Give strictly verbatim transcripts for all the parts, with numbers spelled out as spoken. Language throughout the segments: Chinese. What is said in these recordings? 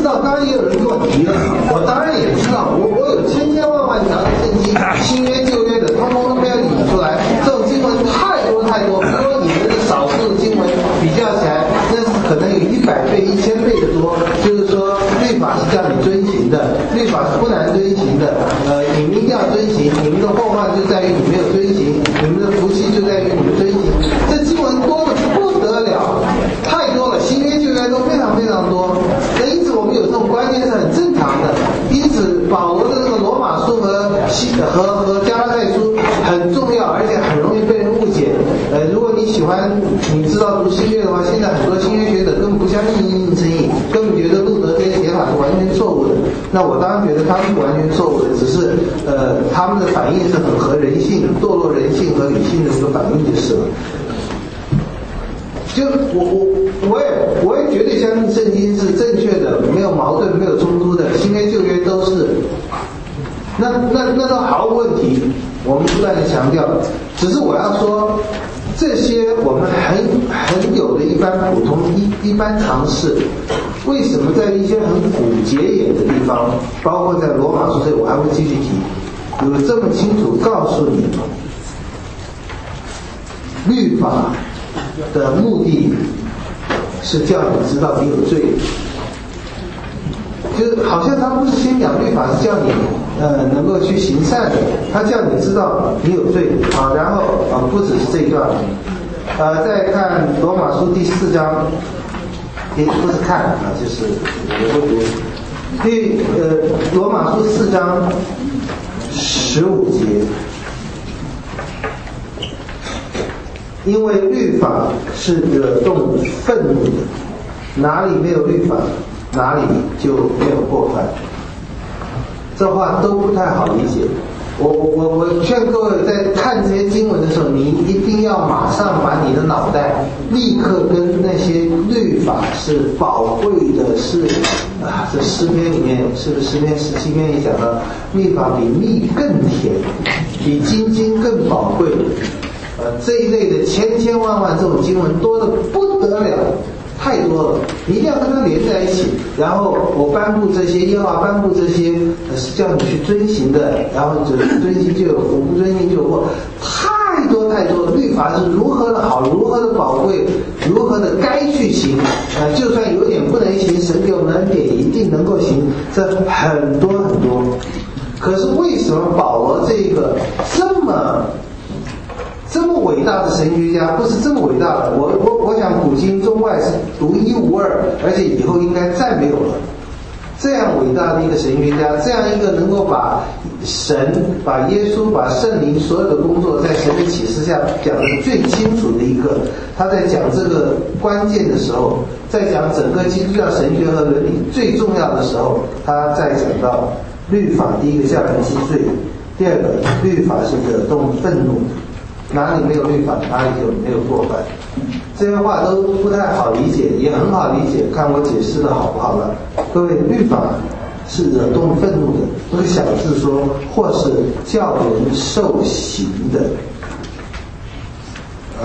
知道，当然也有人跟我提了，我当然也知道，我我有千千万万条的圣经，新约旧约的，通通都没有理出来。这种经文太多太多，比如说你们的少数的经文比较起来，那是可能有一百倍、一千倍的多。就是说，律法是叫你遵行的，律法是不难遵行的。呃，你们一定要遵行，你们的后患就在于你没有遵行，你们的福气就在于你们遵行。这经文多的不得了，太多了，新约旧约都非常非常多。那因此我们有这种观念是很正常的。因此保罗的这个罗马书和西和和加拉太书很重要，而且很容易被人误解。呃，如果你喜欢你知道读新约的话，现在很多新约学者根本不相信因应称义，根本觉得路德这些写法是完全错误的。那我当然觉得他们是完全错误的，只是呃他们的反应是很合人性、堕落人性和理性的一个反应就是了。就我我我也我也绝对相信圣经是正确的，没有矛盾，没有冲突的，新约旧约都是。那那那都毫无问题，我们不断的强调。只是我要说，这些我们很很有的一般普通一一般常识，为什么在一些很古节眼的地方，包括在罗马书这我还会继续提，有这么清楚告诉你，律法的目的是叫你知道你有罪，就是好像他不是先讲律法是叫你呃能够去行善的，他叫你知道你有罪啊。然后啊不只是这一段，呃再看罗马书第四章，也不是看啊，就是我会读，第呃罗马书四章十五节。因为律法是惹动愤怒的，哪里没有律法，哪里就没有过犯。这话都不太好理解。我我我劝各位在看这些经文的时候，你一定要马上把你的脑袋立刻跟那些律法是宝贵的，是啊，这诗篇里面是不是诗篇十七篇也讲到，律法比蜜更甜，比金金更宝贵。呃，这一类的千千万万这种经文多得不得了，太多了，你一定要跟它连在一起。然后我颁布这些，耶和华颁布这些，呃、是叫你去遵行的，然后只遵行就有福，不遵行就有祸，太多太多了。律法是如何的好，如何的宝贵，如何的该去行。呃，就算有点不能行，神给我们恩典一定能够行，这很多很多。可是为什么保罗这个这么？这么伟大的神学家，不是这么伟大的，我我我想古今中外是独一无二，而且以后应该再没有了。这样伟大的一个神学家，这样一个能够把神、把耶稣、把圣灵所有的工作在神的启示下讲得最清楚的一个，他在讲这个关键的时候，在讲整个基督教神学和伦理最重要的时候，他在讲到律法，第一个叫人知罪，第二个律法是惹动愤怒的。哪里没有律法，哪里就没有过犯。这些话都不太好理解，也很好理解，看我解释的好不好了。各位，律法是惹动愤怒的，这个小字说，或是叫人受刑的。呃，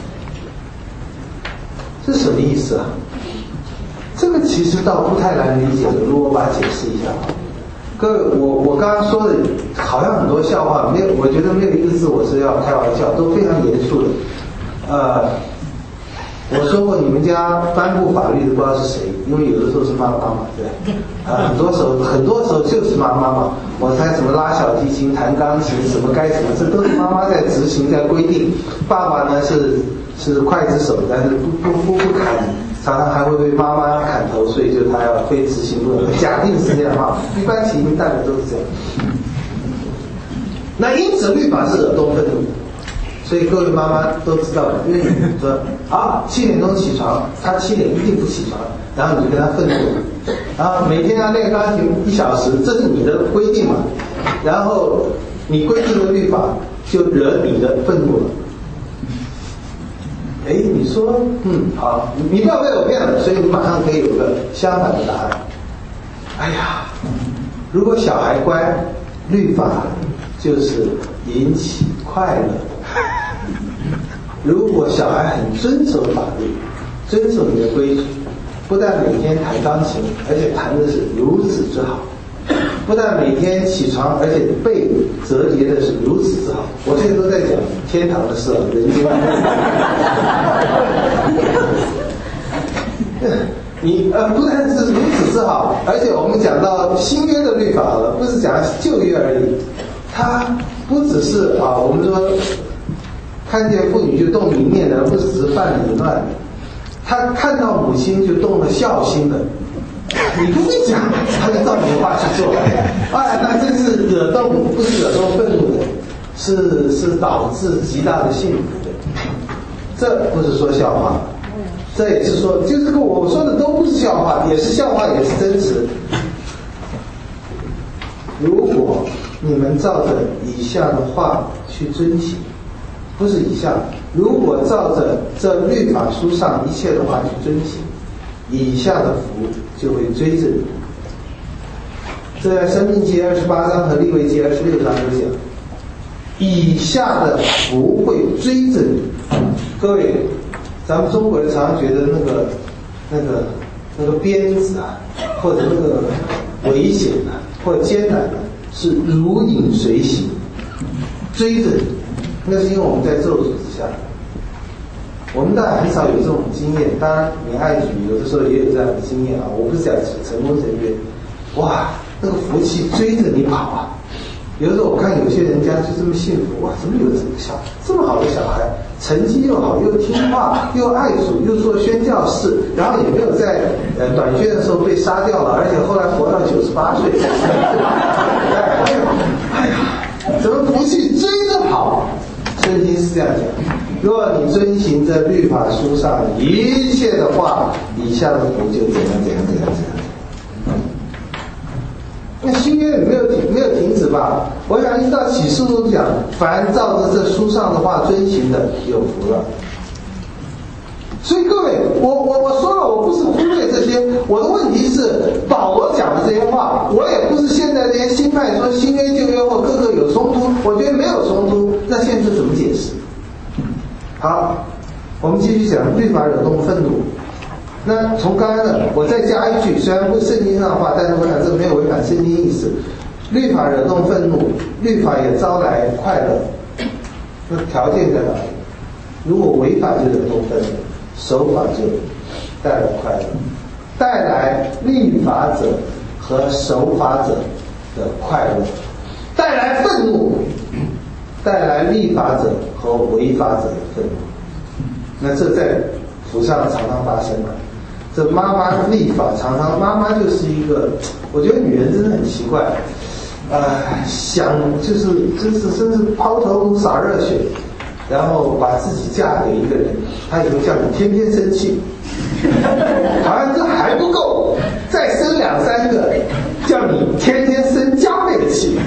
这什么意思啊？这个其实倒不太难理解的，如果我把它解释一下。各位，我我刚刚说的好像很多笑话，没有，我觉得没有一个字我是要开玩笑，都非常严肃的。呃，我说过你们家颁布法律的不知道是谁，因为有的时候是妈妈嘛，对，啊、呃，很多时候很多时候就是妈妈嘛。我猜什么拉小提琴、弹钢琴，什么该什么，这都是妈妈在执行、在规定。爸爸呢是是刽子手，但是不不不不砍。常常还会被妈妈砍头，所以就他要非执行不可。假定是这样哈，一般情形大概都是这样。那因此律法是惹动愤怒的，所以各位妈妈都知道的，因为你说啊七点钟起床，他七点一定不起床，然后你就跟他愤怒，然后每天要练钢琴一小时，这是你的规定嘛，然后你规定的律法就惹你的愤怒了。哎，你说，嗯，好，你不要被我骗了，所以你马上可以有个相反的答案。哎呀，如果小孩乖，律法就是引起快乐；如果小孩很遵守法律，遵守你的规矩， 不但每天弹钢琴，而且弹的是如此之好；不但每天起床，而且背折叠的是如此之好。我现在都在讲天堂的事了，人间的你呃，不但是如此之好，而且我们讲到新约的律法了，不是讲旧约而已。它不只是啊，我们说看见妇女就动淫念的，不是只是犯了淫乱，他看到母亲就动了孝心的。你不会讲，他就照你的话去做。哎，那真是惹动，不是惹动愤怒的，是是导致极大的幸福的。这不是说笑话。这也是说，就是跟我说的都不是笑话，也是笑话，也是真实。如果你们照着以下的话去遵行，不是以下，如果照着这律法书上一切的话去遵行，以下的福就会追着你。这在申命记二十八章和利未记二十六章都讲，以下的福会追着你。各位，咱们中国人常常觉得那个、那个、那个鞭子啊，或者那个危险啊，或者艰难啊，是如影随形，追着你。那是因为我们在咒诅之下。我们当然很少有这种经验，当然你爱举有的时候也有这样的经验啊。我不是讲成功人员，哇，那个福气追着你跑啊。有的时候我看有些人家就这么幸福，哇，怎么有这个小这么好的小孩，成绩又好，又听话，又爱主，又做宣教士，然后也没有在呃短宣的时候被杀掉了，而且后来活到九十八岁。哎呀，哎呀，怎么福气追着跑？圣经是这样讲：若你遵行这律法书上一切的话，以下的福就怎样怎样怎样怎样。那新约没有停没有停止吧？我想一到启示录都讲，凡照着这书上的话遵行的，有福了。所以各位，我我我说了，我不是忽略这些，我的问题是保罗讲的这些话，我也不是现在这些新派说新约旧约或各个有冲突，我觉得没有冲突，那现在怎么解释？好，我们继续讲律法惹动愤怒。那从刚刚的，我再加一句，虽然不是圣经上的话，但是我想这没有违反圣经意思。律法惹动愤怒，律法也招来快乐。那条件在哪里？如果违法就惹动愤怒，守法就带来快乐，带来律法者和守法者的快乐，带来愤怒，带来律法者和违法者的愤怒。那这在福上常常发生了。这妈妈立法常常，妈妈就是一个，我觉得女人真的很奇怪，呃，想就是真是真是抛头洒热血，然后把自己嫁给一个人，他以后叫你天天生气，好像这还不够，再生两三个，叫你天天生加倍的气，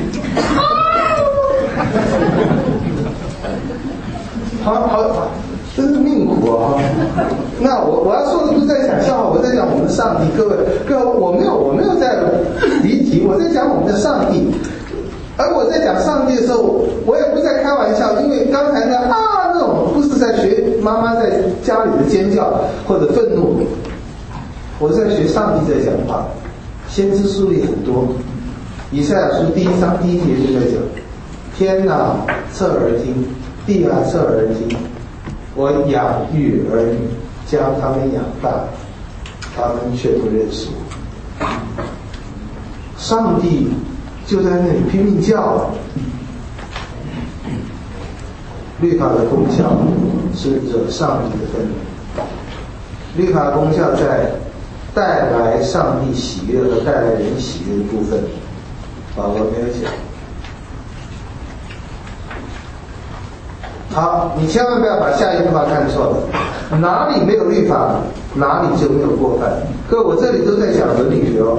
好好好。真是命苦啊！那我我要说的不是在讲笑话，我在讲我们的上帝。各位，各位，我没有我没有在离题，我在讲我们的上帝。而我在讲上帝的时候，我也不是在开玩笑，因为刚才那啊那种不是在学妈妈在家里的尖叫或者愤怒，我是在学上帝在讲话。先知书里很多，以赛亚书第一章第一节就在讲：天哪，侧耳听；地啊，侧耳听。我养育儿女，将他们养大，他们却不认识我。上帝就在那里拼命叫。律法的功效是惹上帝的愤怒，律法的功效在带来上帝喜悦和带来人喜悦的部分，保罗没有讲。好，你千万不要把下一句话看错了。哪里没有律法，哪里就没有过犯。各位，我这里都在讲伦理学哦。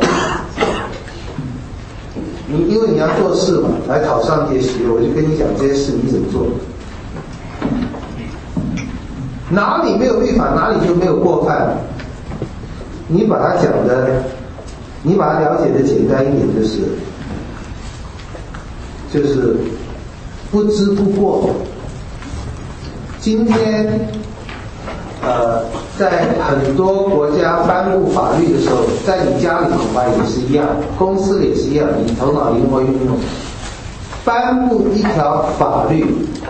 你因为你要做事嘛，来讨上帝的喜悦，我就跟你讲这些事你怎么做。哪里没有律法，哪里就没有过犯。你把它讲的，你把它了解的简单一点，就是，就是不知不过。今天，呃， 在很多国家颁布法律的时候，在你家里恐怕也是一样，公司也是一样，你头脑灵活运用，颁布一条法律，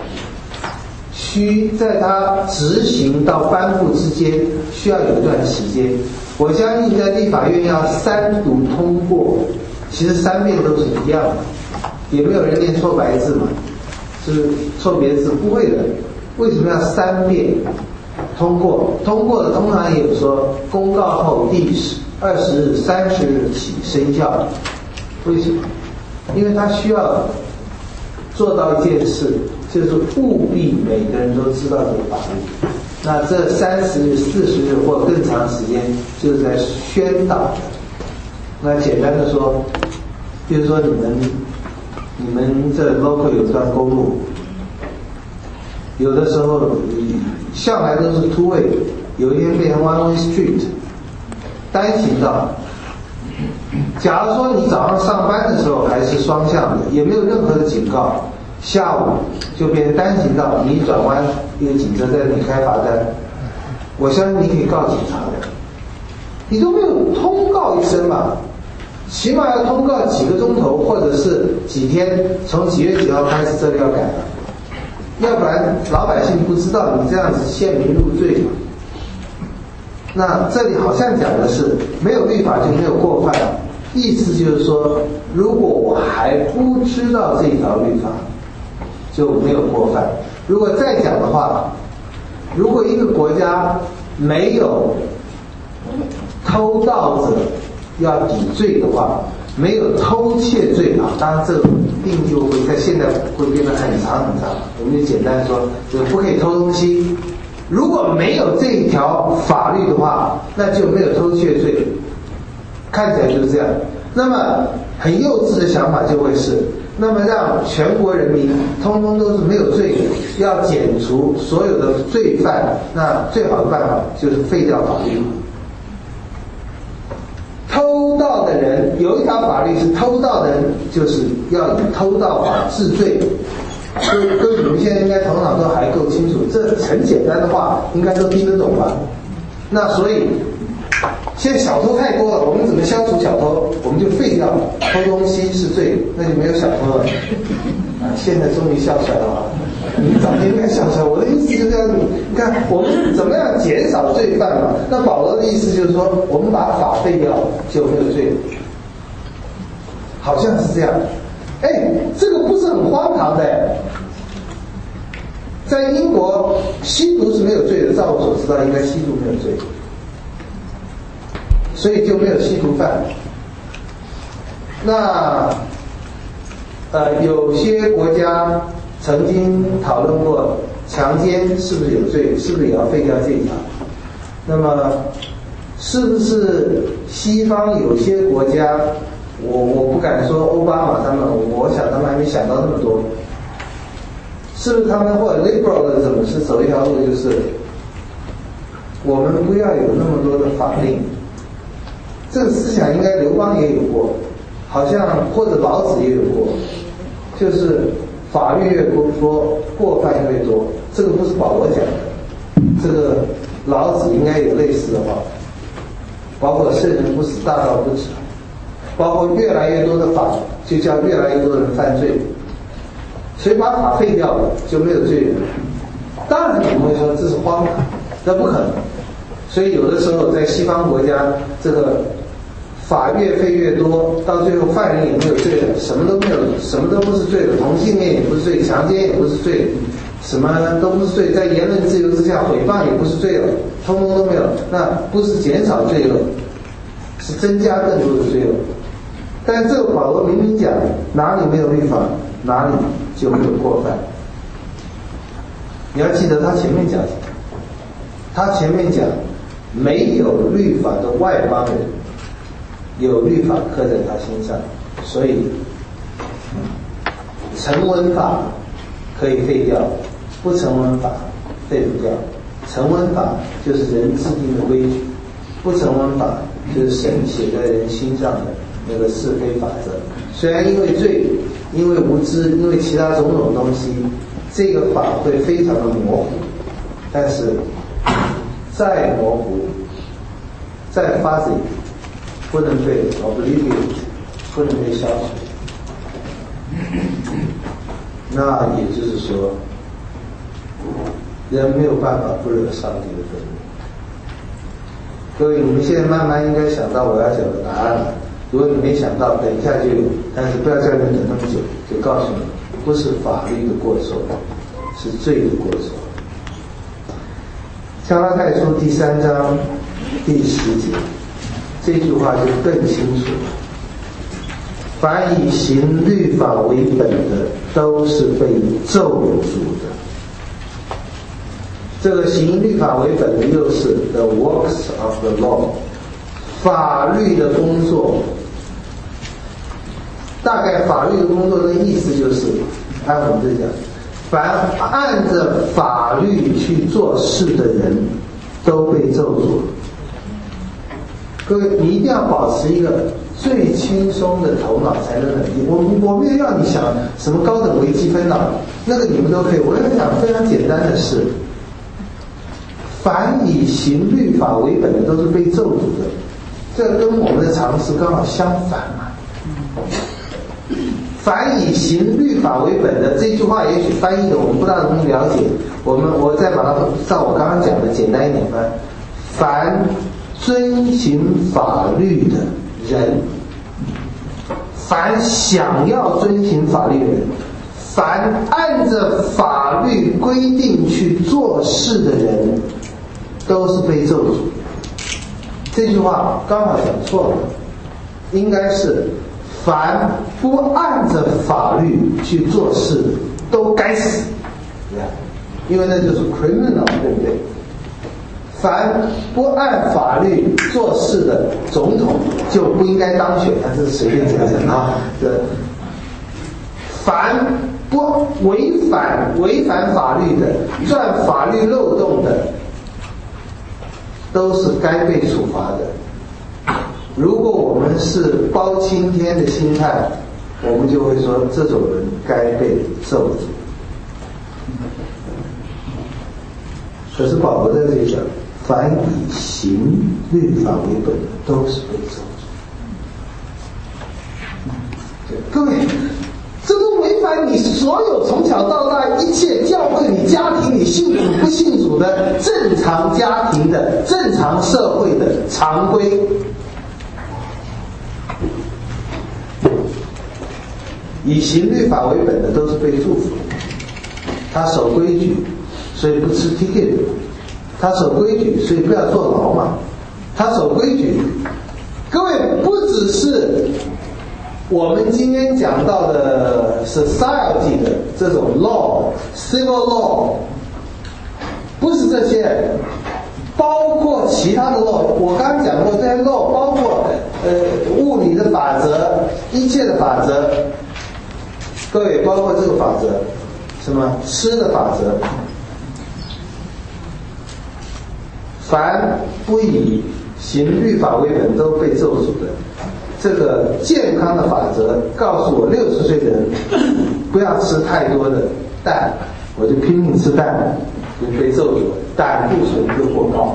需在它执行到颁布之间需要有一段时间。我相信在立法院要三读通过，其实三遍都是一样的，也没有人念错白字嘛，是错别字不会的。为什么要三遍通过？通过的通常也有说公告后第二十日、三十日起生效。为什么？因为它需要做到一件事，就是务必每个人都知道这个法律。那这三十日、四十日或更长时间，就是在宣导。那简单的说，比如说你们你们这 local 有段公路，有的时候向来都是 two way， 有一天变成 one way street， 单行道。假如说你早上上班的时候还是双向的，也没有任何的警告，下午就变成单行道，你一转弯，一个警车在那里开罚单，我相信你可以告警察的。你都没有通告一声嘛，起码要通告几个钟头，或者是几天，从几月几号开始这里要改了，要不然老百姓不知道你这样子陷民入罪嘛。那这里好像讲的是没有律法就没有过犯，意思就是说，如果我还不知道这条律法，就没有过犯。如果再讲的话，如果一个国家没有偷盗者要抵罪的话，没有偷窃罪啊，当然这个定义会在现在会变得很长很长，我们就简单说，就是不可以偷东西。如果没有这一条法律的话，那就没有偷窃罪，看起来就是这样。那么很幼稚的想法就会是，那么让全国人民通通都是没有罪的，要减除所有的罪犯，那最好的办法就是废掉法律。偷盗的人有一条法律是偷盗的人就是要以偷盗法治罪。各位各位你们现在应该头脑都还够清楚，这很简单的话应该都听得懂吧？那所以现在小偷太多了，我们怎么消除小偷？我们就废掉偷东西是罪，那就没有小偷了。啊，现在终于笑出来了，你早就应该笑出来。我的意思就是这样，你看我们怎么样减少罪犯嘛？那保罗的意思就是说，我们把法废掉就没有罪了，好像是这样。哎，这个不是很荒唐的。在英国吸毒是没有罪的，照我所知道应该吸毒没有罪，所以就没有吸毒犯。那呃，有些国家曾经讨论过强奸是不是有罪，是不是也要废掉这一条？那么是不是西方有些国家，我我不敢说奥巴马他们，我想他们还没想到那么多。是不是他们或者 liberal 的怎么是走一条路，就是我们不要有那么多的法令？这个思想应该刘邦也有过，好像或者老子也有过，就是法律越多，过犯越多。这个不是保罗讲的，这个老子应该有类似的话，包括圣人不死，大道不止，包括越来越多的法，就叫越来越多人犯罪。所以把法废掉了就没有罪人。当然你们会说这是荒唐，这不可能。所以有的时候在西方国家，这个法越废越多，到最后犯人也没有罪了，什么都没有，什么都不是罪了，同性恋也不是罪，强奸也不是罪，什么都不是罪，在言论自由之下诽谤也不是罪了，通通都没有。那不是减少罪恶，是增加更多的罪恶。但这个保罗明明讲，哪里没有律法，哪里就没有过犯。你要记得他前面讲，他前面讲没有律法的外邦人有律法刻在他身上，所以成文法可以废掉，不成文法废不掉。成文法就是人制定的规矩，不成文法就是神写在人心上的那个是非法则。虽然因为罪，因为无知，因为其他种种东西，这个法会非常的模糊，但是再模糊、再 fuzzy， 不能被 obliterate， 不能被消除。那也就是说，人没有办法不惹上帝的愤怒。各位，你们现在慢慢应该想到我要讲的答案了。如果你没想到，等一下就有，但是不要叫你等那么久，就告诉你，不是法律的过错，是罪的过错。加拉太书第三章第十节，这句话就更清楚了。凡以行律法为本的，都是被咒诅的。这个行律法为本的，又是 the works of the law， 法律的工作。大概法律的工作的意思就是，按我们这讲，凡按着法律去做事的人，都被咒诅。各位，你一定要保持一个最轻松的头脑才能冷静。我我没有要你想什么高等微积分啊，那个你们都可以。我要讲非常简单的事，凡以行律法为本的，都是被咒诅的。这跟我们的常识刚好相反嘛。凡以行律法为本的，这句话也许翻译的我们不大容易了解，我们我再把它照我刚刚讲的简单一点翻。凡遵行法律的人，凡想要遵行法律的人，凡按着法律规定去做事的人，都是被咒诅。这句话刚好讲错了，应该是凡不按着法律去做事的都该死，因为那就是 criminal， 对不对？凡不按法律做事的总统就不应该当选，但这是随便讲讲啊。对，凡不违反违反法律的、钻法律漏洞的，都是该被处罚的。如果我们是包青天的心态，我们就会说这种人该被咒诅。可是保罗在这里讲，凡以行律法为本的，都是被咒诅。各位，这都违反你所有从小到大一切教会你家庭里信主不信主的正常家庭的正常社会的常规。以行律法为本的都是被祝福的。他守规矩，所以不吃 ticket； 他守规矩，所以不要坐牢嘛。他守规矩，各位不只是我们今天讲到的 society 的这种 law、civil law， 不是这些，包括其他的 law。我刚刚讲过，这些 law 包括呃物理的法则，一切的法则。各位，包括这个法则，什么吃的法则，凡不以行律法为本都被咒诅的。这个健康的法则告诉我，六十岁的人不要吃太多的蛋，我就拼命吃蛋，就被咒诅了，胆固醇就过高。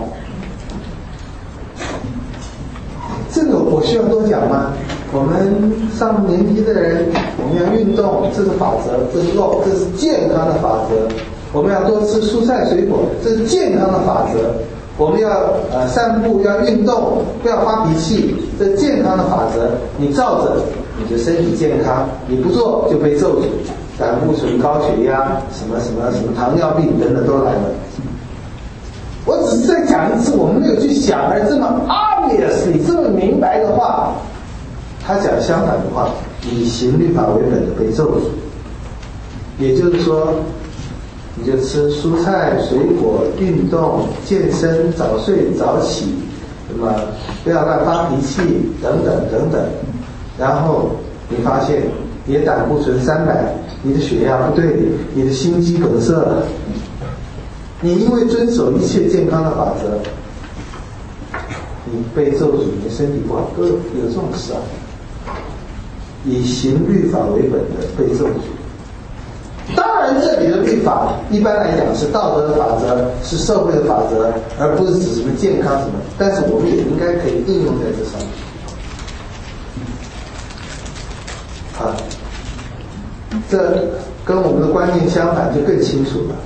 这个我需要多讲吗？我们上年纪的人，我们要运动，这是法则，这是 law， 这是健康的法则。我们要多吃蔬菜水果，这是健康的法则。我们要呃散步，要运动，不要发脾气，这是健康的法则。你照着，你就身体健康；你不做就被咒诅，胆固醇、高血压、什么什么什么糖尿病等等都来了。我只是在讲一次，我们没有去想，而这么 obvious， 你这么明白的话。他讲相反的话，以行律法为本的被咒诅。也就是说，你就吃蔬菜、水果、运动、健身、早睡早起，那么不要乱发脾气，等等等等。然后你发现你的胆固醇三百，你的血压不对，你的心肌梗塞了。你因为遵守一切健康的法则，你被咒诅，你的身体不好，都有这种事啊。以行律法为本的被咒诅。当然然这里的律法一般来讲是道德的法则，是社会的法则，而不是指什么健康什么，但是我们也应该可以应用在这上面。好，这跟我们的观念相反就更清楚了。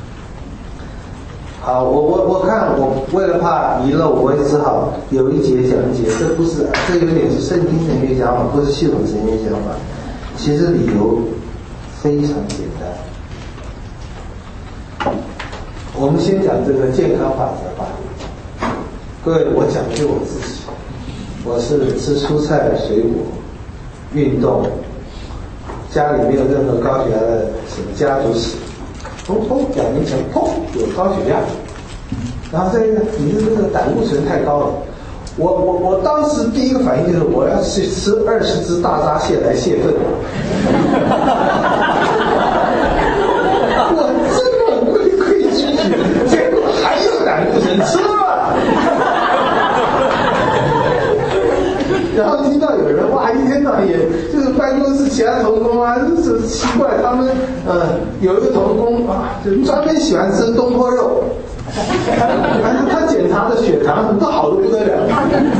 好，我我我看我为了怕遗漏，我也只好有一节讲解，这不是这有点是圣经神学讲法，不是系统神学讲法。其实理由非常简单。我们先讲这个健康法则吧。各位，我讲究我自己，我是吃蔬菜水果，运动，家里没有任何高血压的什么家族史，通通两年前砰有高血压，然后再一个你的这个胆固醇太高了，我我我当时第一个反应就是我要去吃二十只大闸蟹来泄愤。我这么规规矩矩，结果还有胆固醇，吃吧。然后听到有人哇，一天到晚也就是办公室其他同工啊，就是奇怪，他们呃有一个同工啊，就专门喜欢吃东坡肉。反正他检查的血糖都好的不得了。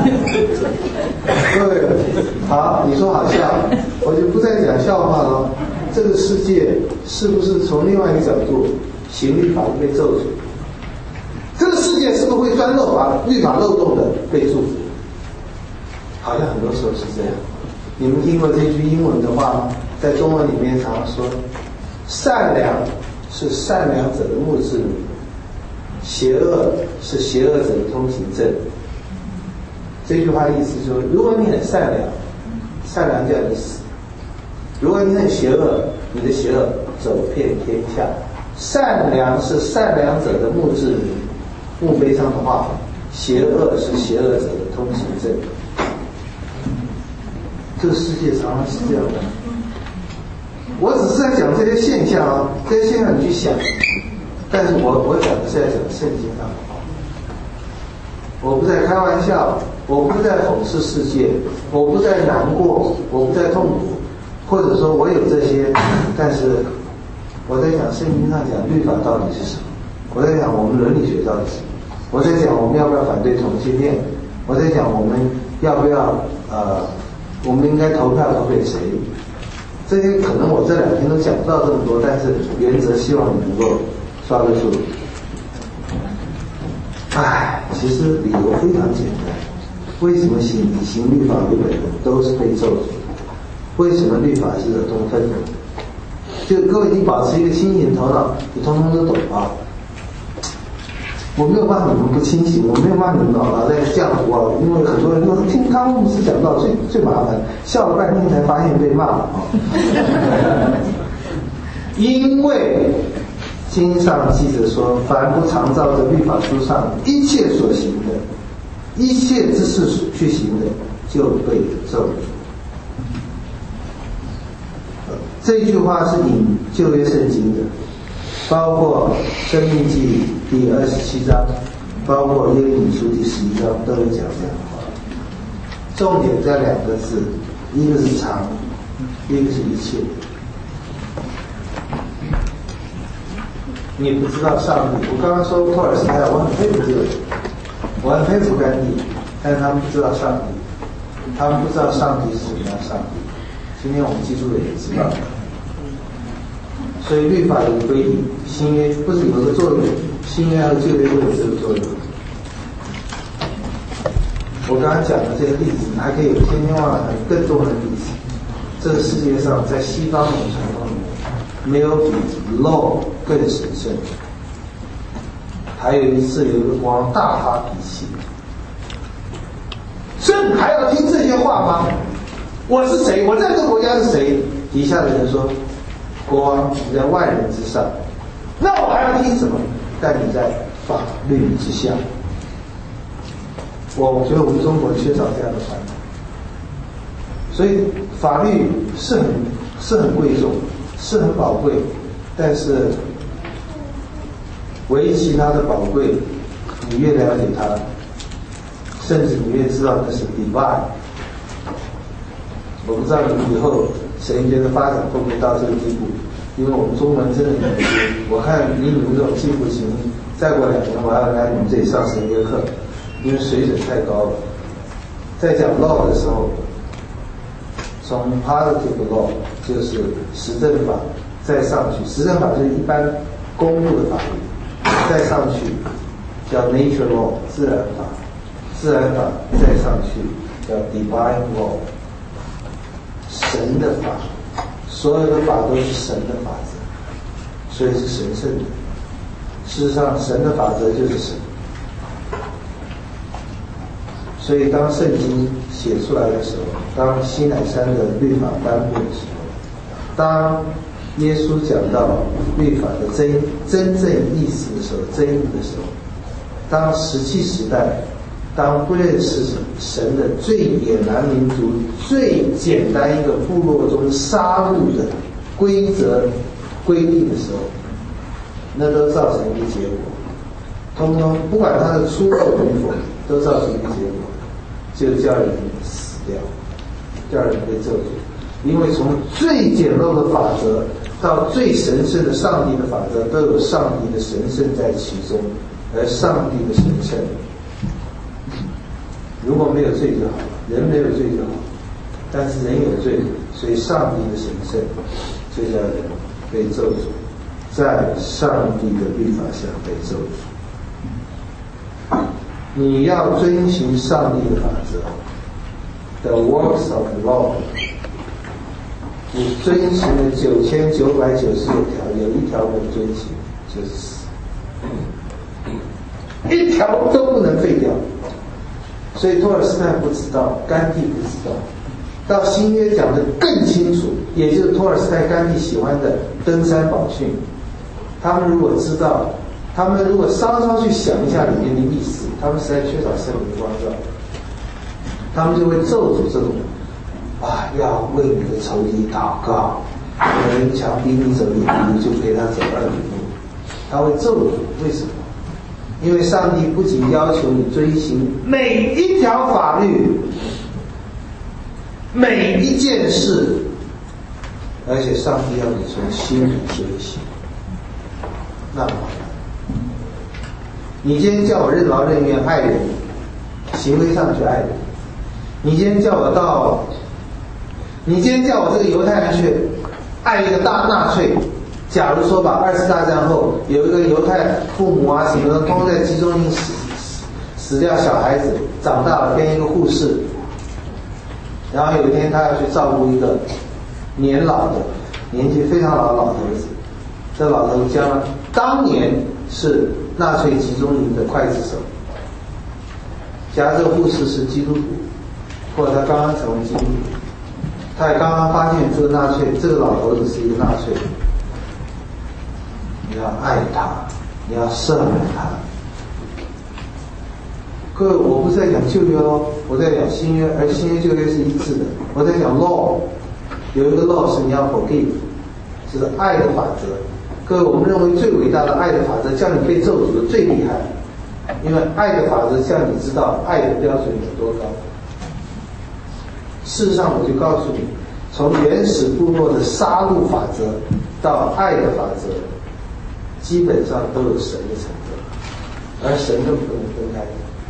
各位，好，你说好笑，我就不再讲笑话了。这个世界是不是从另外一个角度，行律法被咒诅？这个世界是不是会钻漏法、律法漏洞的被祝福？好像很多时候是这样。你们听过这句英文的话吗？在中文里面常说，善良是善良者的墓志铭，邪恶是邪恶者的通行证。这句话意思就是，如果你很善良，善良叫你死；如果你很邪恶，你的邪恶走遍天下。善良是善良者的墓志铭，墓碑上的话，邪恶是邪恶者的通行证。这个世界常常是这样的。我只是在讲这些现象啊，这些现象你去想。但是我我讲的是在讲圣经上的话，我不在开玩笑，我不是在讽刺世界，我不在难过，我不在痛苦，或者说我有这些，但是我在讲圣经上讲律法到底是什么，我在讲我们伦理学到底是什么，我在讲我们要不要反对同性恋，我在讲我们要不要呃，我们应该投票投给谁，这些可能我这两天都讲不到这么多，但是原则希望你能够抓得住。唉，其实理由非常简单，为什么行以行律法为本的都是被咒诅的？为什么律法是惹动愤怒？就各位，你保持一个清醒头脑，你通通都懂啊。我没有办法你们不清醒，我没有办法你们脑袋这样糊啊，因为很多人说听汤姆斯讲到最最麻烦，笑了半天才发现被骂了啊。因为经上记着说，凡不常照着律法书上一切所行的，一切之事去行的，就被咒诅。这句话是引旧约圣经的，包括申命记第二十七章，包括耶利米书第十一章都有讲这样的话。重点在两个字，一个是常，一个是一切。你不知道上帝，我刚刚说托尔斯泰，我很佩服这个人，我很佩服甘地，但是他们不知道上帝，他们不知道上帝是什么样的上帝。今天我们记住了也知道，所以律法有规定，新约不是有个作用，新约和旧约都有这个作用。我刚刚讲的这个例子，还可以有千千万万更多的例子。这个世界上，在西方的传统里面，没有比 law 更神圣。还有一次，有一个国王大发脾气，朕还要听这些话吗？我是谁？我在这个国家是谁？底下的人说，国王你在万人之上，那我还要听什么？但你在法律之下。我觉得我们中国缺少这样的传统，所以法律是很是很贵重，是很宝贵，但是唯其它的宝贵，你越了解它，甚至你越知道那是 divine。我不知道你以后神学的发展会不会到这个地步， 因为我们中文真的很多，我看以你们这种进步型，再过两年我要来你们这里上神学课，因为水准太高了。在讲 law 的时候，从 positive law 就是实证法，再上去，实证法就是一般公布的法律，再上去叫 nature law 自然法，自然法再上去叫 divine law 神的法，所有的法都是神的法则，所以是神圣的。事实上，神的法则就是神。所以当圣经写出来的时候，当西乃山的律法颁布的时候，当耶稣讲到律法的真真正意思的时候，真意的时候，当石器时代，当不认识神的最野蛮民族最简单一个部落中杀戮的规则规定的时候，那都造成一个结果，通通不管它的出口与否，都造成一个结果，就叫人死掉，叫人被咒诅。因为从最简陋的法则到最神圣的上帝的法则，都有上帝的神圣在其中，而上帝的神圣如果没有罪就好了，人没有罪就好，但是人有罪，所以上帝的神圣就叫人被咒诅，在上帝的律法下被咒诅。你要遵循上帝的法则 The works of law， 你遵循了九千九百九十九条，有一条没遵循就是死，一条都不能废掉。所以托尔斯泰不知道，甘地不知道，到新约讲得更清楚，也就是托尔斯泰、甘地喜欢的登山宝训。他们如果知道，他们如果稍稍去想一下里面的意思，他们实在缺少圣灵光照，他们就会咒诅这种啊，要为你的仇敌祷告，有人强逼你走一里路，就陪他走二里路，他会咒诅。为什么？因为上帝不仅要求你遵行每一条法律，每一件事，而且上帝要你从心里遵行。那么你今天叫我任劳任怨爱人，行为上去爱人，你今天叫我到你今天叫我这个犹太人去爱一个大纳粹，假如说把二次大战后有一个犹太父母啊什么的，通通在集中营死死掉小孩子，长大了变一个护士，然后有一天他要去照顾一个年老的年纪非常老的老头子，这老头将来当年是纳粹集中营的刽子手，假如这个护士是基督徒，或者他刚刚成为基督徒，他也刚刚发现这个纳粹这个老头子是一个纳粹，你要爱他，你要赦免他。各位，我不是在讲旧约哦，我在讲新约，而新约旧约是一致的。我在讲 law， 有一个 law 是你要 forgive， 就是爱的法则。各位，我们认为最伟大的爱的法则，叫你被咒诅的最厉害，因为爱的法则叫你知道爱的标准有多高。事实上，我就告诉你，从原始部落的杀戮法则到爱的法则，基本上都有神的成分，而神都不能分开，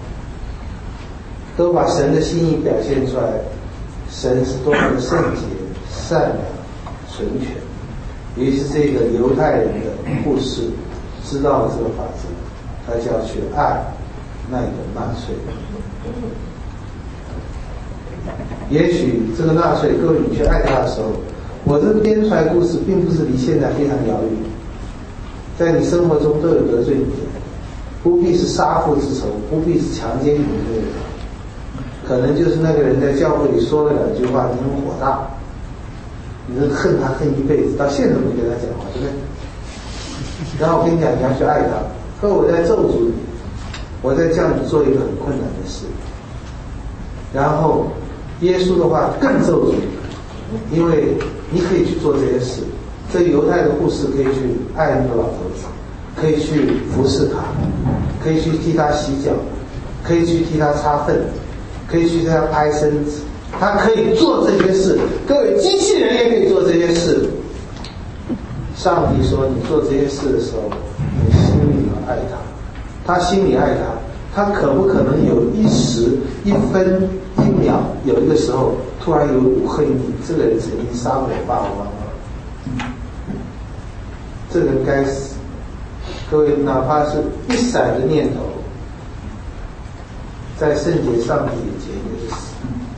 都把神的心意表现出来。神是多么的圣洁、善良、纯全。于是这个犹太人的护士知道了这个法则，他就要去爱那个纳粹。也许这个纳粹，各位你去爱他的时候，我这个编出来故事并不是离现在非常遥远，在你生活中都有得罪你的，不必是杀父之仇，不必是强奸你的人，可能就是那个人在教会里说了两句话，你很火大，你就恨他恨一辈子，到现在都没跟他讲话，对不对？然后我跟你讲，你要去爱他，可我在咒诅你，我在叫你做一个很困难的事。然后耶稣的话更咒诅你，因为你可以去做这些事。这个犹太的护士可以去爱那个老头子，可以去服侍他，可以去替他洗脚，可以去替他擦粪，可以去替他拍身子，他可以做这些事。各位，机器人也可以做这些事， 上帝说你做这些事的时候，你心里要爱他，他心里爱他，他可不可能有一时、一分、一秒，有一个时候突然有股恨意，这个人曾经杀我爸我妈妈，这个人该死。各位，哪怕是一闪的念头，在圣洁上帝眼前也是死。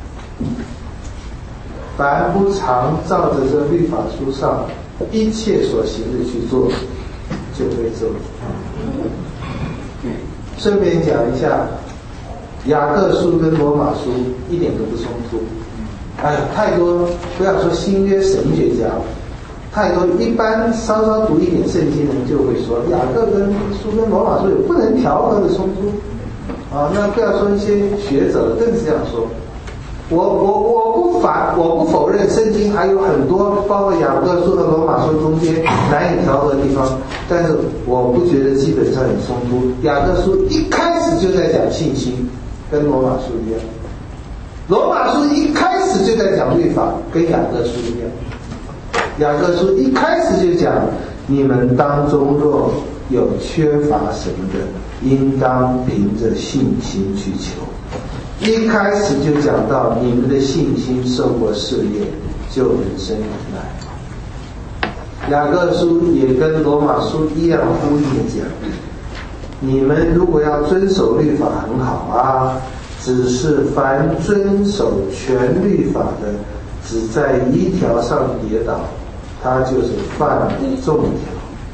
凡不常照着这律法书上一切所行的去做，就会咒诅。顺便讲一下，雅各书跟罗马书一点都不冲突。哎，太多，不要说新约神学家了，太多一般稍稍读一点圣经的人就会说，雅各跟书跟罗马书有不能调和的冲突。啊，那不要说一些学者更是这样说。我我我不反，我不否认圣经还有很多，包括雅各书和罗马书中间难以调和的地方，但是我不觉得基本上有冲突。雅各书一开始就在讲信心，跟罗马书一样；罗马书一开始就在讲律法，跟雅各书一样。雅各书一开始就讲，你们当中若有缺乏神的，应当凭着信心去求。一开始就讲到你们的信心受过试验，就能生忍耐。雅各书也跟罗马书一样呼应的讲，你们如果要遵守律法很好啊，只是凡遵守全律法的，只在一条上跌倒，他就是犯了众条。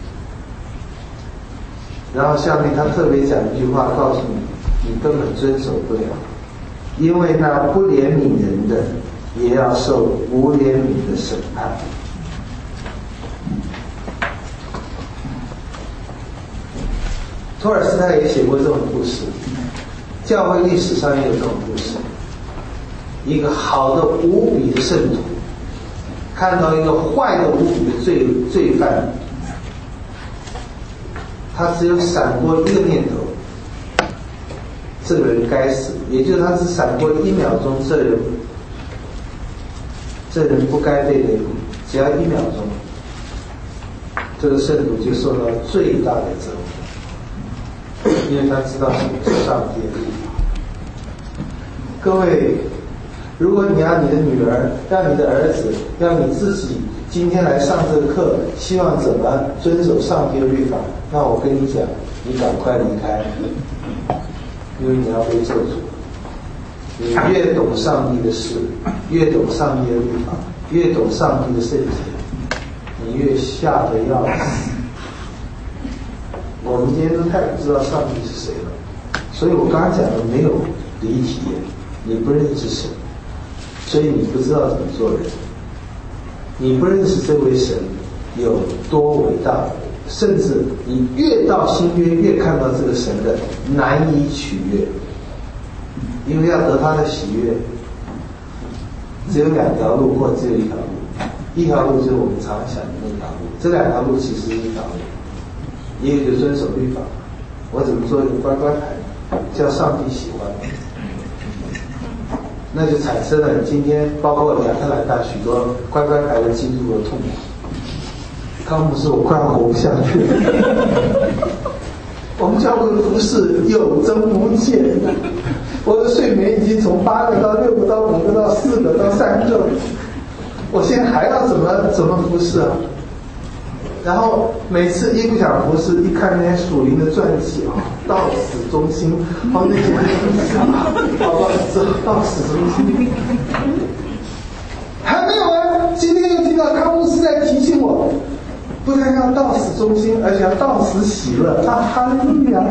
然后下面他特别讲一句话，告诉你，你根本遵守不了。因为那不怜悯人的，也要受无怜悯的审判。托尔斯泰也写过这种故事，教会历史上也有这种故事。一个好的无比的圣徒，看到一个坏的无比的罪罪犯，他只有闪过一个念头，这个人该死，也就是他只闪过一秒钟，这人这人不该被勒捕，只要一秒钟，这个圣徒就受到最大的折磨，因为他知道什么是上帝的律法。各位，如果你要你的女儿，让你的儿子，让你自己今天来上这个课，希望怎么遵守上帝的律法，那我跟你讲，你赶快离开。因为你要被咒诅，你越懂上帝的事，越懂上帝的律法，越懂上帝的圣洁，你越吓得要死。我们今天都太不知道上帝是谁了，所以我刚刚讲的没有离题，你不认识神，所以你不知道怎么做人，你不认识这位神有多伟大，甚至你越到新约越看到这个神的难以取悦，因为要得他的喜悦，只有两条路或只有一条路，一条路就是我们常想的那条路，这两条路其实是一条路，一个就遵守律法，我怎么做一个乖乖牌，叫上帝喜欢，那就产生了今天包括亚特兰大许多乖乖牌的基督徒的痛苦。康姆斯，我快要活不下去了。我们教会的服事有增无减，我的睡眠已经从八个到六个到五个到四个到三个，我现在还要怎么怎么服事啊？然后每次一不想服事，一看那些属灵的传记啊，到死忠心，哦那些好吧，到死忠心，还没有完，今天又听到康姆斯在提醒我。不但要到死忠心，而且要到死喜乐。啊，哈利路亚！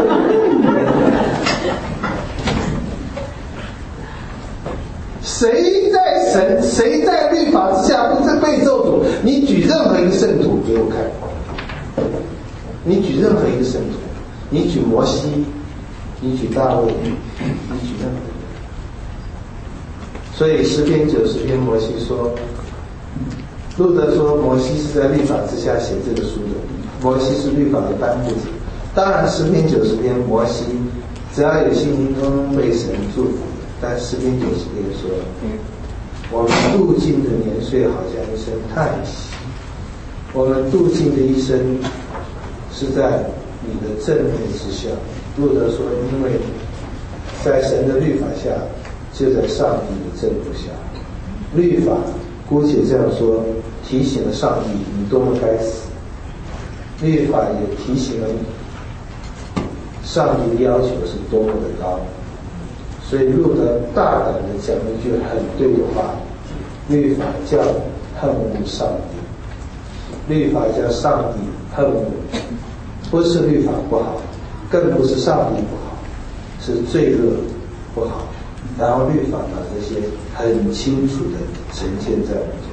谁在神，谁在律法之下不是被咒诅？你举任何一个圣徒给我看，你举任何一个圣徒，你举摩西，你举大卫，你举任何一个。所以诗篇九十篇，摩西说。路德说摩西是在律法之下写这个书的，摩西是律法的颁布者。当然诗篇九十篇摩西只要有信心都能被神祝福的，但诗篇九十篇说，我们度尽的年岁好像一声叹息， 我们度尽的一生是在你的正念之下。路德说，因为在神的律法下，就在上帝的正路下。律法姑且这样说，提醒了上帝你多么该死，律法也提醒了你上帝的要求是多么的高。所以路德大胆地讲了一句很对的话，律法叫恨恶上帝，律法叫上帝恨恶，不是律法不好，更不是上帝不好，是罪恶不好，然后律法把这些很清楚地呈现在我们中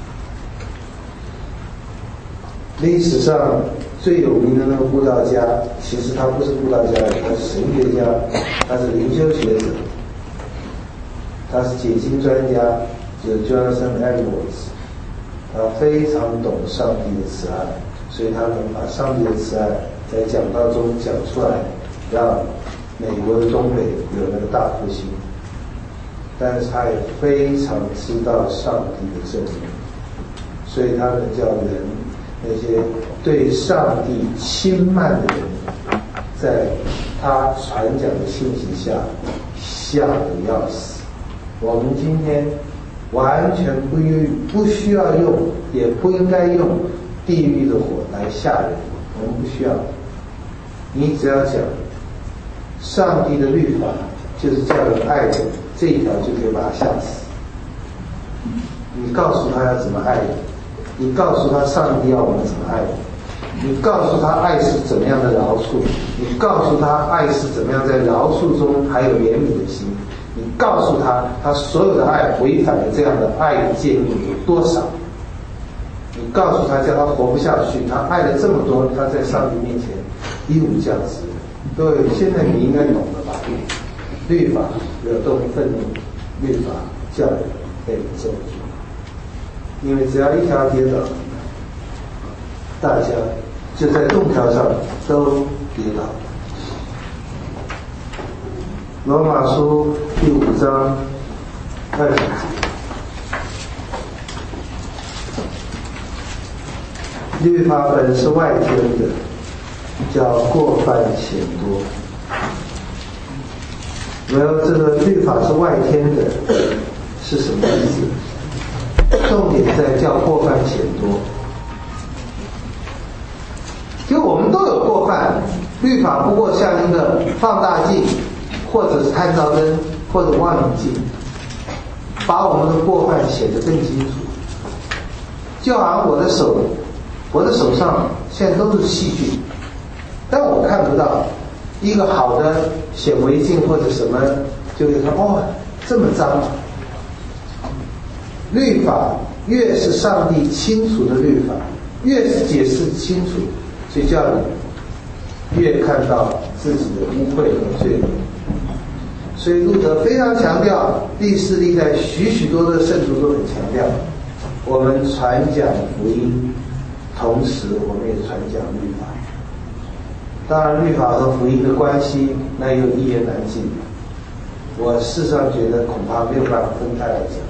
间。历史上最有名的那个布道家，其实他不是布道家，他是神学家，他是灵修学者，他是解经专家，就是 Jonathan Edwards。他非常懂上帝的慈爱，所以他能把上帝的慈爱在讲道中讲出来，让美国的东北有那个大复兴。但是他也非常知道上帝的正义，所以他能叫人，那些对上帝轻慢的人，在他传讲的信息下吓得要死。我们今天完全不不需要用，也不应该用地狱的火来吓人，我们不需要。你只要讲上帝的律法就是叫人爱人，这一条就可以把他吓死。你告诉他要怎么爱人，你告诉他上帝要我们怎么爱人，你告诉他爱是怎么样的饶恕，你告诉他爱是怎么样在饶恕中还有怜悯的心，你告诉他他所有的爱违反了这样的爱的诫命有多少，你告诉他叫他活不下去，他爱了这么多，他在上帝面前一无价值。各位，现在你应该懂了吧？律法惹动愤怒，律法叫人被咒诅。因为只要一条跌倒，大家就在众条上都跌倒。罗马书第五章二十节，律法本是外天的，叫过犯显多。没有这个律法是外天的，是什么意思？重点在叫过犯显多。就我们都有过犯，律法不过像一个放大镜，或者是探照灯，或者望远镜，把我们的过犯显得更清楚。就好像我的手，我的手上现在都是细菌，但我看不到。一个好的显微镜或者什么，就会看哦，这么脏啊。律法越是上帝清楚的律法，越是解释清楚，所以叫你越看到自己的污秽和罪恶。所以路德非常强调，历世历代许许多多的圣徒都很强调，我们传讲福音，同时我们也传讲律法。当然律法和福音的关系那又一言难尽，我事实上觉得恐怕没有办法分开来讲。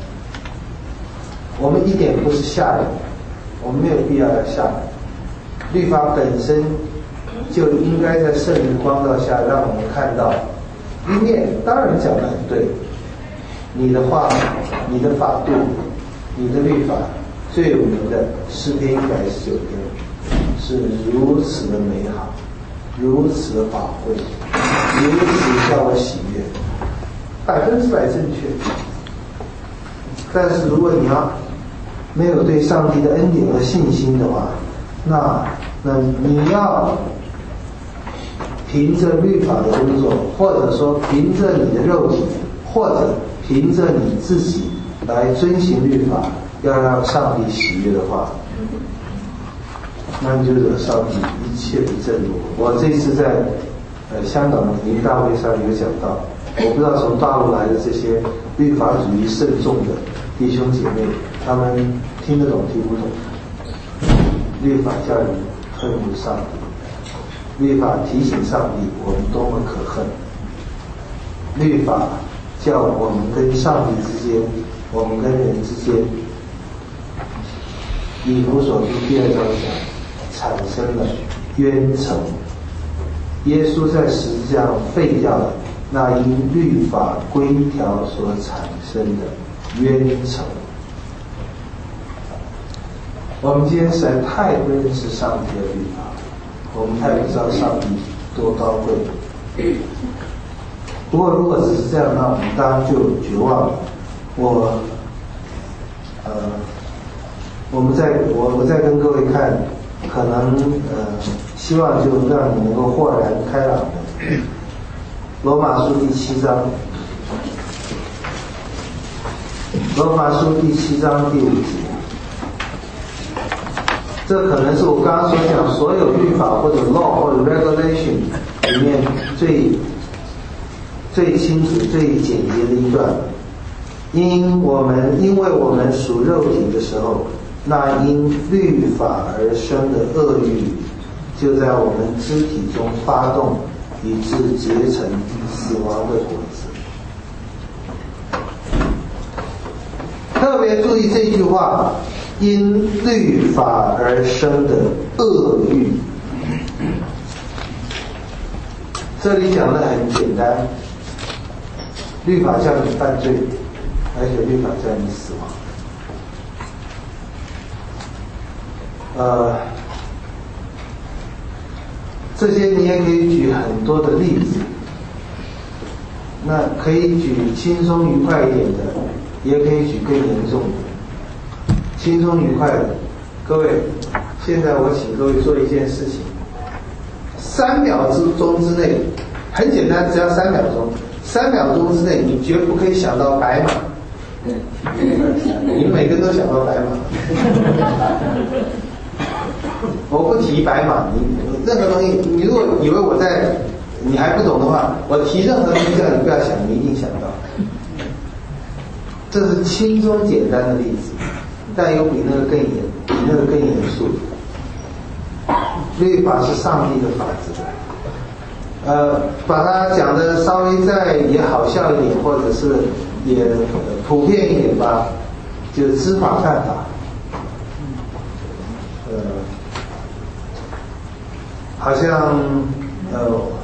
我们一点不是吓人，我们没有必要要吓人。律法本身就应该在圣灵光照下让我们看到，一面当然讲得很对，你的话，你的法度，你的律法，最有名的诗篇一百一十九篇是如此的美好，如此的宝贵，如此叫我喜悦，百分之百正确。但是如果你要没有对上帝的恩典和信心的话，那那你要凭着律法的工作，或者说凭着你的肉体，或者凭着你自己来遵行律法，要让上帝喜悦的话，那你就惹上帝一切的震怒。我这次在呃香港的福音大会上有讲到，我不知道从大陆来的这些律法主义慎重的弟兄姐妹，他们听得懂听不懂？律法叫人恨恶上帝，律法提醒上帝我们多么可恨，律法叫我们跟上帝之间，我们跟人之间以弗所书第二章讲，产生了冤仇。耶稣在十字架上废掉了那因律法规条所产生的冤仇。我们今天实在太不认识上帝的律法，我们太不知道上帝多高贵。不过如果只是这样，那我们当然就绝望了。我呃，我们在我我在跟各位看，可能呃，希望就让你能够豁然开朗的。罗马书第七章，罗马书第七章第五节，这可能是我刚刚所讲所有律法或者 law 或者 regulation 里面最最清楚、最简洁的一段。因我们因为我们属肉体的时候，那因律法而生的恶欲就在我们肢体中发动，以致结成死亡的果子。特别注意这句话，因律法而生的恶欲。这里讲的很简单，律法叫你犯罪，而且律法叫你死亡。呃，这些你也可以举很多的例子，那可以举轻松愉快一点的，也可以举更严重的。轻松愉快的，各位，现在我请各位做一件事情，三秒之钟之内，很简单，只要三秒钟，三秒钟之内，你绝不可以想到白马。你们每个人都想到白马。我不提白马，你任何东西，你如果以为我在，你还不懂的话，我提任何东西叫你不要想，你一定想到。这是轻松简单的例子，但有比那个更严，比那个更严肃的。律法是上帝的法则，呃，把它讲的稍微再也好笑一点，或者是也普遍一点吧，就是知法犯法。呃，好像呃，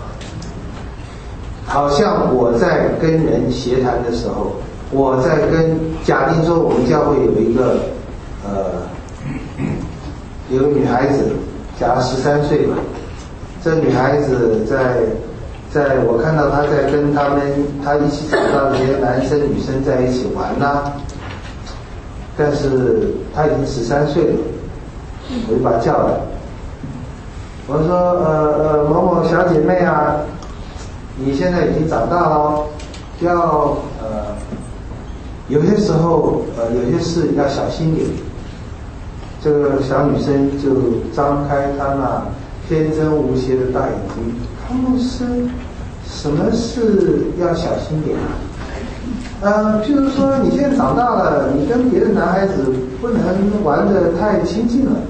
好像我在跟人协谈的时候，我在跟假定说我们教会有一个呃，有个女孩子，假如十三岁吧，这女孩子在在我看到她在跟他们她一起长大的这些男生女生在一起玩呐、啊，但是她已经十三岁了。我就把她叫来，我说呃呃某某小姐妹啊，你现在已经长大了，要呃有些时候呃有些事要小心点。这个小女生就张开她那天真无邪的大眼睛，康牧师，什么事要小心点啊？呃，譬如说你现在长大了，你跟别的男孩子不能玩得太亲近了。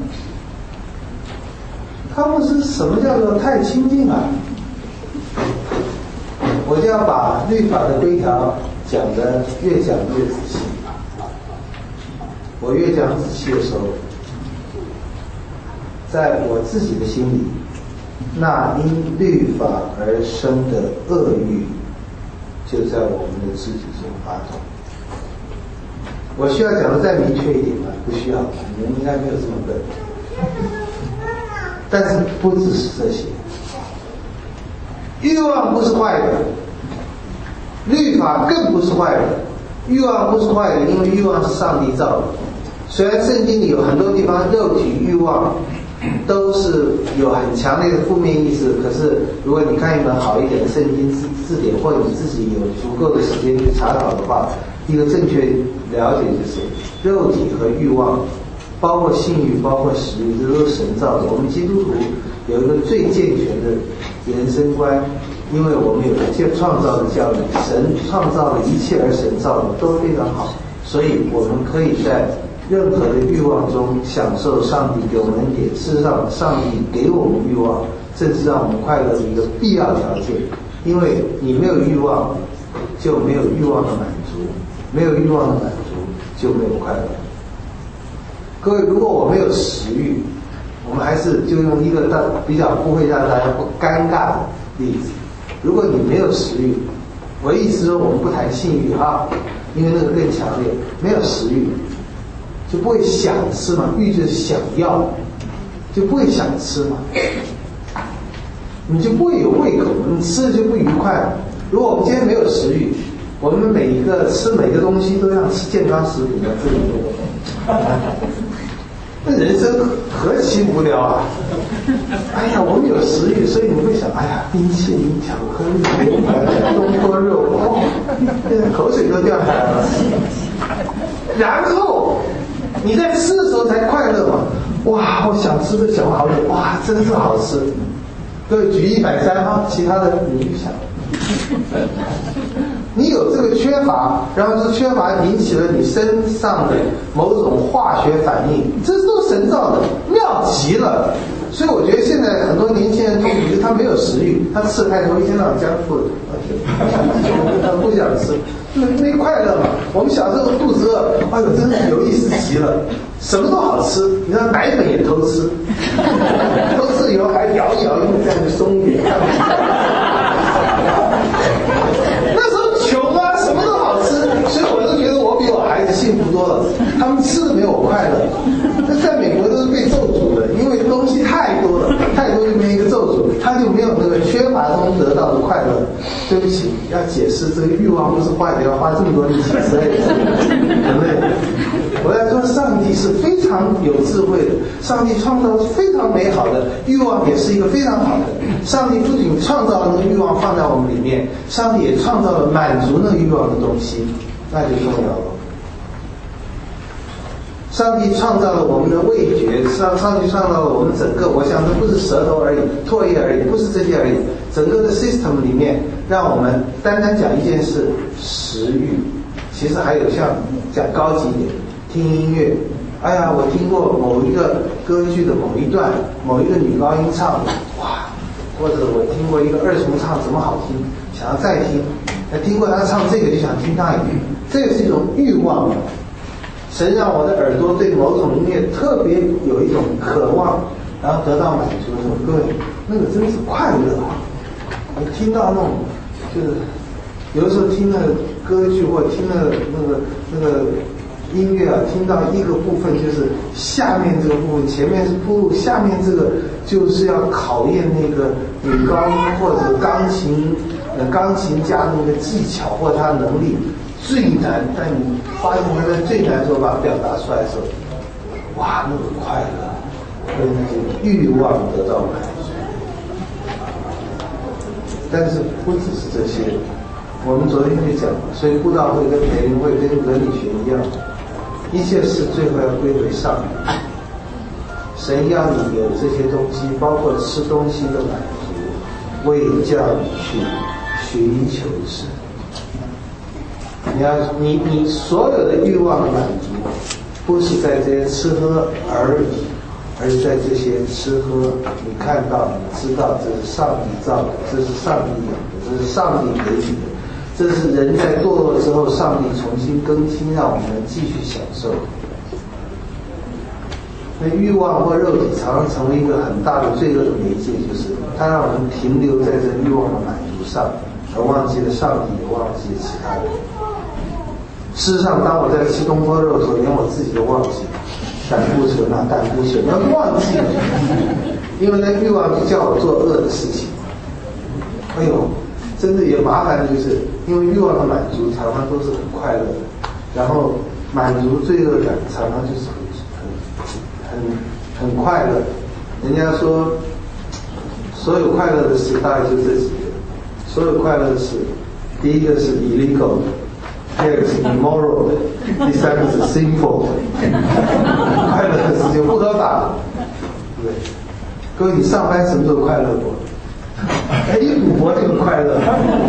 他们是什么叫做太亲近啊？我就要把律法的规条讲得越讲越仔细。我越讲仔细的时候，在我自己的心里，那因律法而生的恶欲就在我们的肢体中发动。我需要讲的再明确一点吗？不需要，你们应该没有这么笨。但是不只是这些，欲望不是坏的，律法更不是坏的。欲望不是坏的，因为欲望是上帝造的。虽然圣经里有很多地方肉体欲望都是有很强烈的负面意思，可是如果你看一本好一点的圣经字字典，或者你自己有足够的时间去查考的话，一个正确了解就是肉体和欲望，包括性欲，包括食欲，这都是神造的。我们基督徒有一个最健全的人生观，因为我们有一切创造的教育，神创造的一切而神造的都非常好，所以我们可以在任何的欲望中享受上帝给我们恩典。事实上，上帝给我们欲望，这是让我们快乐的一个必要条件。因为你没有欲望，就没有欲望的满足；没有欲望的满足，就没有快乐。 各位，如果我没有食欲，我们还是就用一个比较不会让大家不尴尬的例子。如果你没有食欲，我意思说我们不谈性欲啊，因为那个更强烈。没有食欲，就不会想吃嘛，欲就是想要，就不会想吃嘛，你就不会有胃口，你吃了就不愉快。如果我们今天没有食欲，我们每一个吃每个东西都像吃健康食品的这种，那人生何其无聊啊！哎呀，我们有食欲，所以你会想，哎呀，冰淇淋、巧克力、牛排、东坡肉，哦，现在口水都掉下来了。然后你在吃的时候才快乐嘛！哇，我想吃这小好久，哇，真是好吃。各位举一反三哈，其他的你去想。你有这个缺乏，然后这个缺乏引起了你身上的某种化学反应，这都是神造的，妙极了。所以我觉得现在很多年轻人痛苦就是他没有食欲，他吃太多，一天到晚将付，他不想吃，没没快乐嘛。我们小时候肚子饿，哎呦，真是有意思极了，什么都好吃，你看奶粉也偷吃，偷吃以后还摇一摇，因为这样就松一点。那时候穷啊，什么都好吃，所以我就觉得我比我孩子幸福多了。他们吃的没有我快乐，那在美国都是被咒诅的，因为东西太多了，太多就变成一个咒诅，他就没有那个缺乏中得到的快乐。对不起，要解释这个欲望不是坏的，要花这么多力气，实在是很累。我要说，上帝是非常有智慧的，上帝创造是非常美好的，欲望也是一个非常好的。上帝不仅创造了那个欲望放在我们里面，上帝也创造了满足那个欲望的东西，那就重要了。上帝创造了我们的味觉，上上帝创造了我们整个，我想这不是舌头而已，唾液而已，不是这些而已，整个的 system 里面，让我们单单讲一件事，食欲。其实还有像讲高级一点，听音乐。哎呀，我听过某一个歌剧的某一段，某一个女高音唱，哇！或者我听过一个二重唱，怎么好听，想要再听。那听过他唱这个，就想听那一个，这个是一种欲望。神让我的耳朵对某种音乐特别有一种渴望，然后得到满足的时候，各位，那个真是快乐啊！你听到那种，就是有的时候听那个歌剧或听那个那个那个音乐啊，听到一个部分就是下面这个部分，前面是铺路，下面这个就是要考验那个女高音或者钢琴呃钢琴家的那个技巧或他的能力。最难，但你发现他在最难的时候把它表达出来的时候，哇，那个快乐，跟那个欲望得到满足。但是不只是这些，我们昨天就讲了，所以布道会跟培灵会跟伦理学一样，一切事最后要归回上帝。神要你有这些东西，包括吃东西的满足，为叫你去寻求神。你要你你所有的欲望的满足，不是在这些吃喝而已，而是在这些吃喝，你看到你知道这是上帝造的，这是上帝养的，这是上帝给你的，这是人在堕落之后上帝重新更新，让我们继续享受。那欲望或肉体常常成为一个很大的罪恶的媒介，就是它让我们停留在这欲望的满足上，而忘记了上帝，也忘记了其他人。事实上，当我在吃东坡肉的时候，连我自己都忘记了胆固醇啊，胆固醇，要忘记了，因为那欲望就叫我做恶的事情。哎呦，真的也麻烦的就是，因为欲望的满足常常都是很快乐的，然后满足罪恶感常常就是很很很很快乐。人家说，所有快乐的事大概就这几个，所有快乐的事，第一个是 illegal 的。第二个是 immoral 的，第三个是 sinful 的，快乐的事情不合法，对不对？各位，你上班什么时候快乐过？哎，你赌博这个快乐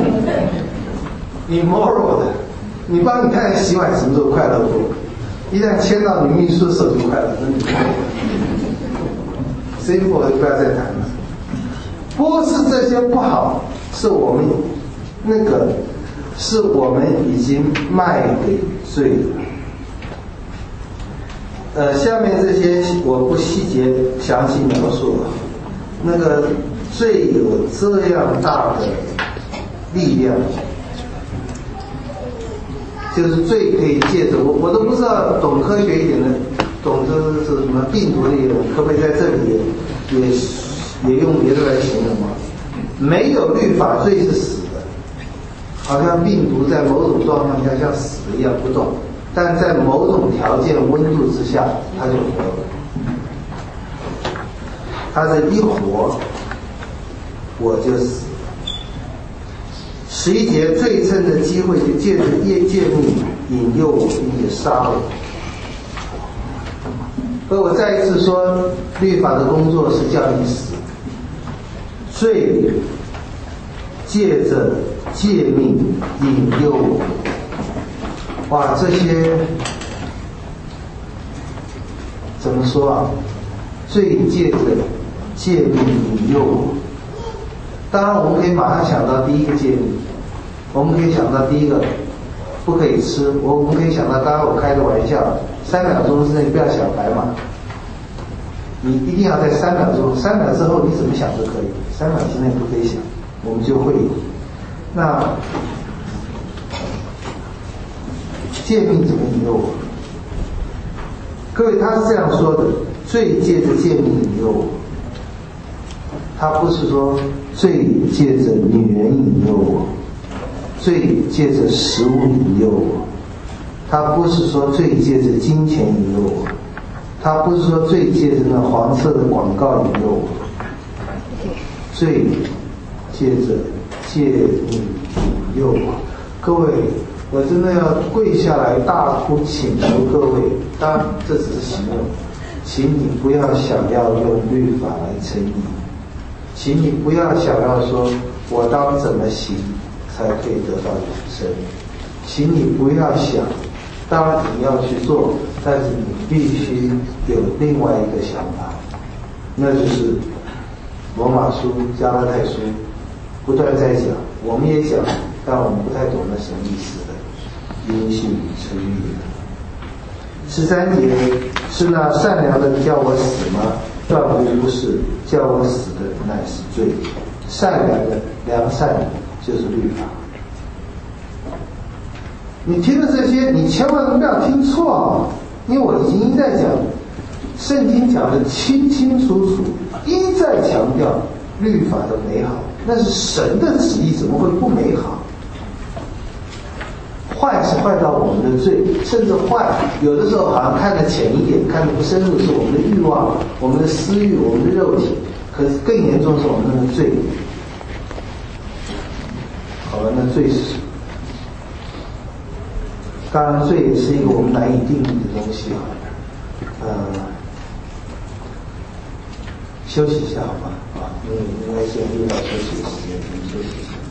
，immoral 的，你帮你太太洗碗什么时候快乐过？一旦签到女秘书的时候就快乐，那你快乐。sinful 的不要再谈了。不是这些不好，是我们那个。是我们已经卖给罪了。 呃，下面这些我不细节详细描述了。那个罪有这样大的力量，就是罪可以借着我，我都不知道懂科学一点的，懂这是什么病毒的人，可不可以在这里也也也用别的来形容吗？没有律法，罪是死的，好像病毒在某种状况下像死了一样不动，但在某种条件温度之下，它就活了。它是一活，我就死。十一节，罪趁着机会就借着业诫命引诱我，并且杀我。所以我再一次说，律法的工作是叫你死。罪借着诫命引诱我，哇，这些怎么说啊？罪借着诫命引诱我。当然，我们可以马上想到第一个诫命，我们可以想到第一个不可以吃，我们可以想到，刚刚我开个玩笑，三秒钟之内不要想白马，你一定要在三秒钟，三秒之后你怎么想都可以，三秒之内不可以想，我们就会有。那诫命怎么引诱我？各位，他是这样说的：罪借着诫命引诱我。他不是说罪借着女人引诱我，罪借着食物引诱我，他不是说罪借着金钱引诱我，他不是说罪借着那黄色的广告引诱我，罪借着诫命引诱我。各位，我真的要跪下来大哭请求各位，当然这只是形容，请你不要想要用律法来称义，请你不要想要说我当怎么行才可以得到永生，请你不要想当然你要去做，但是你必须有另外一个想法，那就是罗马书加拉太书不断在讲，我们也讲，但我们不太懂得什么意思的，因信称义。十三节，是那善良的叫我死吗？断乎不是，叫我死的乃是罪。善良的良善就是律法。你听了这些，你千万不要听错啊！因为我已经一再讲，圣经讲的清清楚楚，一再强调律法的美好，那是神的旨意，怎么会不美好？坏是坏到我们的罪，甚至坏有的时候好像看得浅一点，看得不深入，是我们的欲望、我们的私欲、我们的肉体，可是更严重是我们的罪。好了，那罪是什么？当然，罪也是一个我们难以定义的东西啊。呃，休息一下好吗？啊，因为应该是遇到休息的时间，我们休息一下。